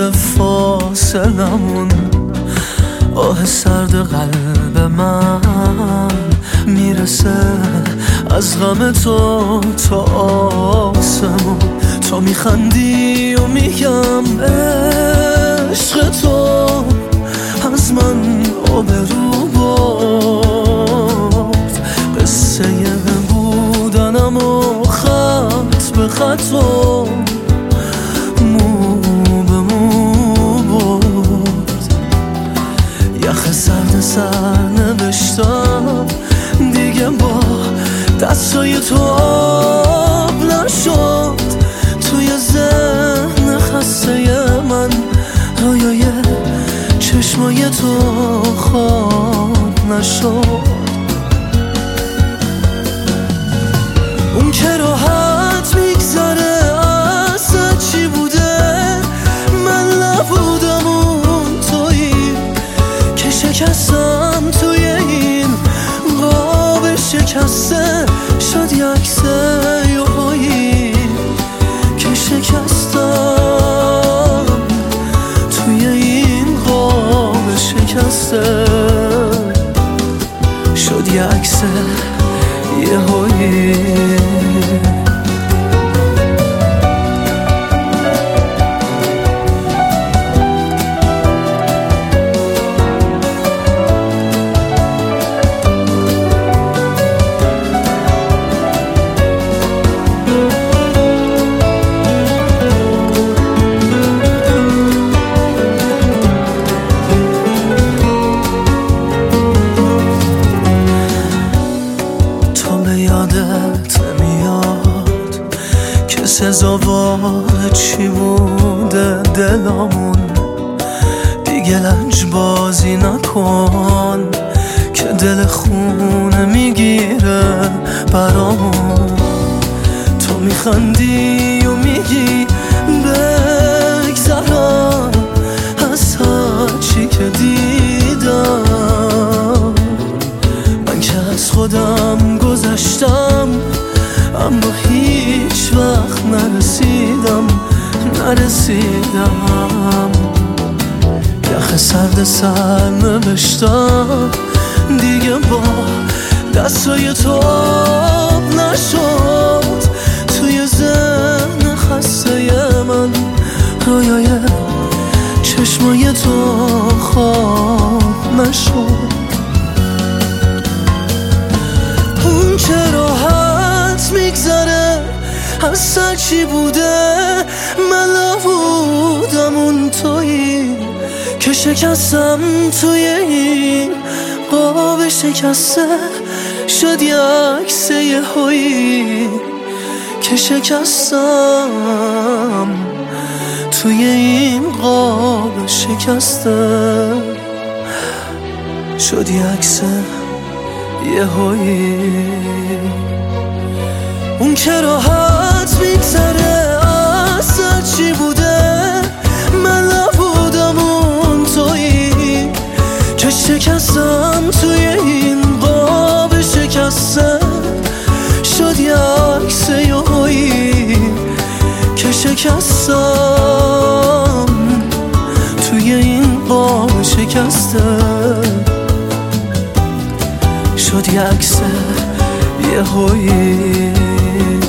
فاصلمون، آه سرد قلب من میرسه از غم تو تا آسمون. تو میخندی و میگم عشق تو از من آبرو برد. قصه بودنم و خط به خط و مو به مو برد. یخ سرد سر نوشتم دیگه با دستای تو آب نشد. توی ذهن خسته من رویای چشمای تو خواب نشد. اون که راحت میگذره اصلا چی بوده؟ من نبودم اون تویی که شکستم توی این قاب شکسته. شد یه عکس یهویی که شکستم توی این قاب شکسته. شد یه عکس یهویی. یادت نمیاد که سزاوار چی بوده دلامون؟ دیگه لنج بازی نکن که دل خونه میگیره برامون. تو میخندی و میگی بگذرم از هرچی که دیدم. من که از خودم گذشتم اما هیچ وقت نرسیدم. یخ سرد سر نوشتم دیگه با دستای تو آب نشد. توی ذهن خسته من رویای چشمای تو خواب نشد. اون که راحت میگذره اصلا چی بوده؟ من نبودم اون تویی که شکستم توی این قاب شکسته. شد یه عکس یهویی که شکستم توی این قاب شکسته. شد یه عکس یهویی. اون که راحت میگذره اصلا چی بوده؟ من نبودم اون تویی که شکستم توی این قاب شکسته. شد یه عکس یهویی که شکستم توی این قاب شکسته. شد یه عکس یهویی.